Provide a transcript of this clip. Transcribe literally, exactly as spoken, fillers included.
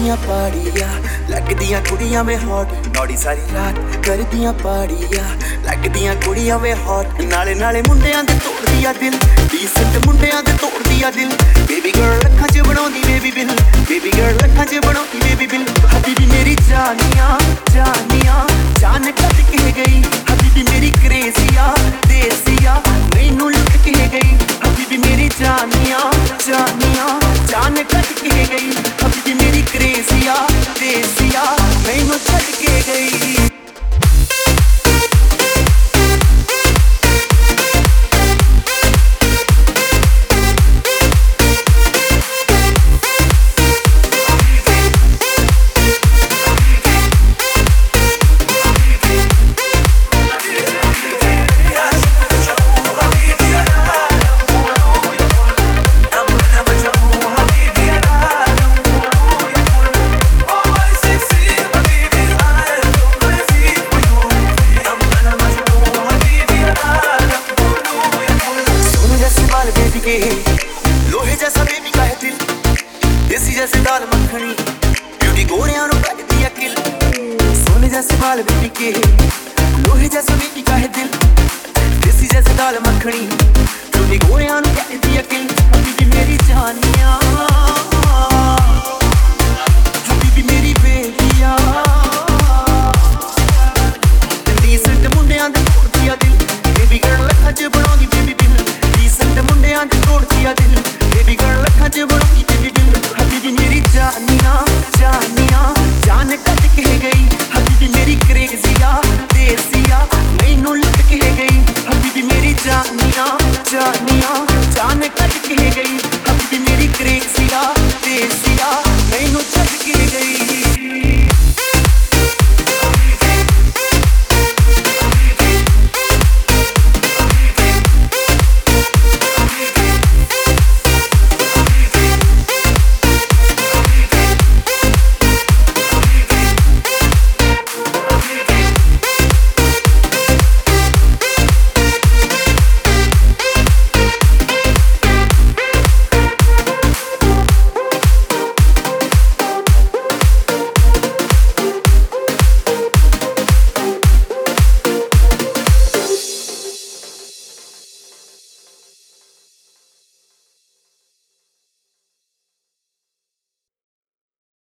करदियां पाड़िया लगदियां कुड़ियां में हॉट नौड़ी सारी रात करदियां पाड़िया लगदियां कुड़ियां में हॉट नाले नाले मुंडियां दे तोड़दिया दिल डीसेंट मुंडियां दे तोड़दिया दिल बेबी गर्ल अखां च बनाउंदी बेबी बिल बेबी गर्ल अखां च बनाउंदी बेबी बिल हबीबी मेरी जानिया जानिया जान कट के गई हबीबी मेरी क्रेजिया देसिया मैनू लुट के गई हबीबी मेरी जानिया जानिया जान कट के गई हबीबी मेरी क्रेजिया देसिया मैनू छट के गई। लोहे जैसा बेबी का है दिल देसी जैसे दाल मखनी ब्यूटी गोरियां नु कटदी अकिल सोने जैसे बाल बेबी के लोहे जैसा बेबी का है दिल देसी जैसे दाल मखनी ब्यूटी गोरियां नु कटदी अकिल हबीबी मेरी जानिया